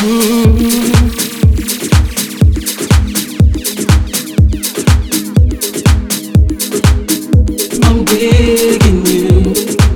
I'm digging you.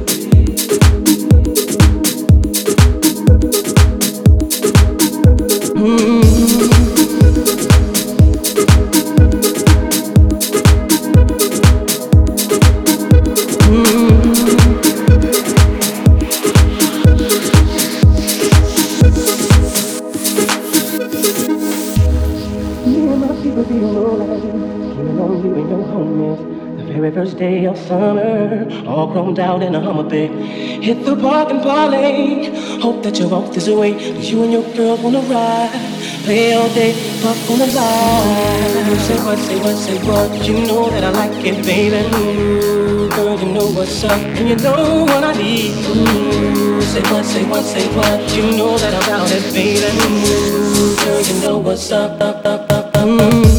Me and my people be rolling, dreaming on you and your homies. The very first day of summer, all chromed out in a Hummer big. Hit the park and parlay. Hope that you're off this way, 'cause you and your girls wanna ride. Play all day, puff on the line. Say what, say what, say what. You know that I like it, baby. Ooh, girl, you know what's up, and you know what I need. Ooh, say what, say what, say what. You know that I'm about it, baby. Ooh, girl, you know what's up, up, up, up, up.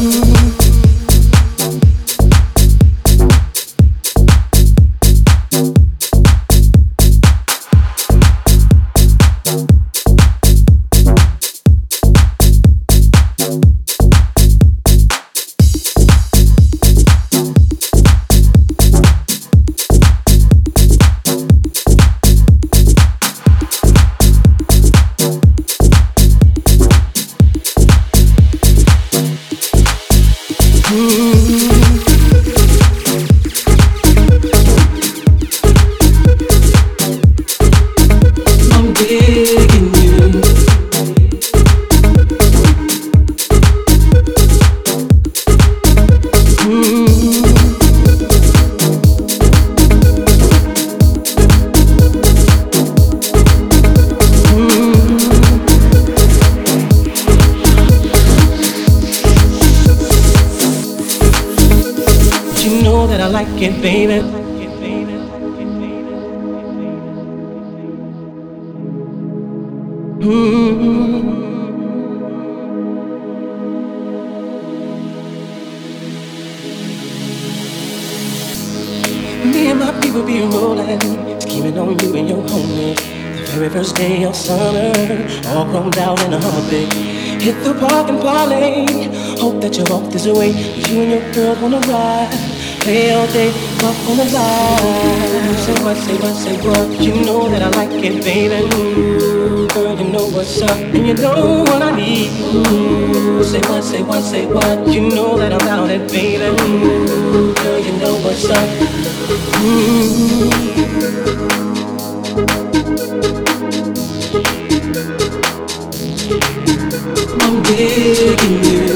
I'm digging you. You know that I like it, baby. Me and my people be rolling, scheming on you and your homies. The very first day of summer, all chromed out in a Hummer big. Hit the park and parlay. Hope that you're off this way, 'cause you and your girls wanna ride. Play all day, puff on the line. Say what, say what, say what. You know that I like it, baby. Ooh, girl, you know what's up, and you know what I need. Ooh, say what, say what, say what. You know that I'm about it, baby. Ooh, girl, you know what's up. I'm digging you.